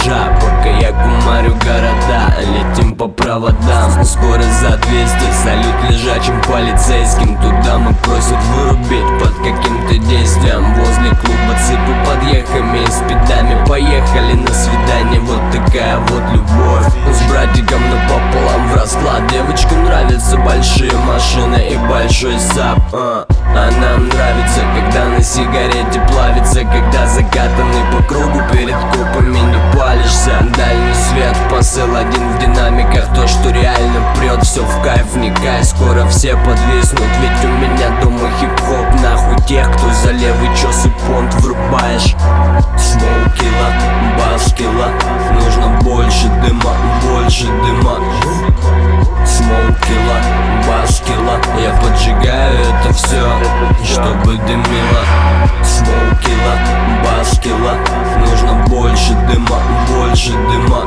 рубежа. Пока я кумарю города, летим по проводам. Скорость за 200, салют лежачим полицейским. Туда мы просят вырубить под каким-то действием. Возле клуба цыпы под ехами и спидами. Поехали на свидание, вот такая вот любовь. С братиком напополам в расклад. Девочкам нравятся большие машины и большой сап. А нам нравится, когда на сигарете плавится, когда закатанный по кругу перед копами не палишься. Дальний свет, посыл один в динамиках. То, что реально прет, все в кайф, вникай. Скоро все подвиснут, ведь у меня дома хип-хоп. Нахуй тех, кто за левый чес и понт врубаешь. Смоукила, баскила, нужно больше дыма, больше дыма. Смоукила, баскила, я поджигаю это все, чтобы дымило. Смоукила, баскила, нужно больше дыма, больше дыма.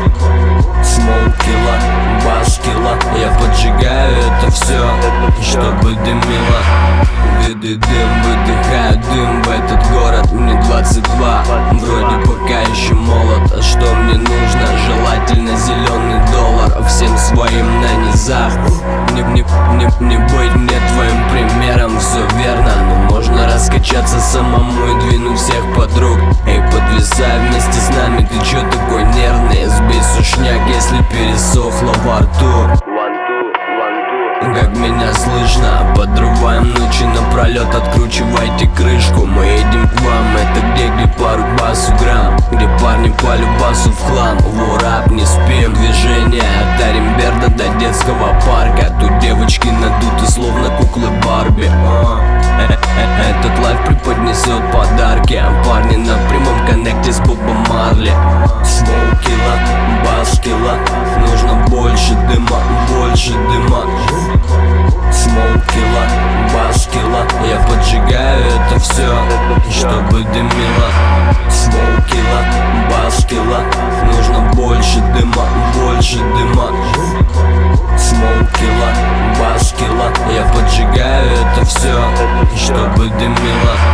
Смоукила, баскила, я поджигаю это все, чтобы дымило. Дым, выдыхаю дым в этот город. Мне 22, вроде пока еще молод. А что мне нужно? Желательно зеленый доллар. Всем своим на низах. Не быть мне твоим примером, все верно. Но можно раскачаться самому и двинуть всех подруг. Эй, подвисай вместе с нами, ты чё такой нервный? Сбей сушняк, если пересохло во рту. Как меня слышно, подрываем ночи напролет, откручивайте крышку. Мы едем к вам, это где по рубасу грамм, где парни по любасу в хлам. Ворап, не спим, движение от Аримберда до детского парка. Тут девочки надуты, словно куклы Барби. Этот лайф преподнесет подарки. Парни на прямом коннекте с Бобом Марли. Смоукила, баскила, нужно больше дыма, больше дыма. Смоукила, баскила, я поджигаю это все, чтобы дымило. Смоукила, баскила, нужно больше дыма, больше дыма. Смоукила, баскила, я поджигаю это все, чтобы дымило.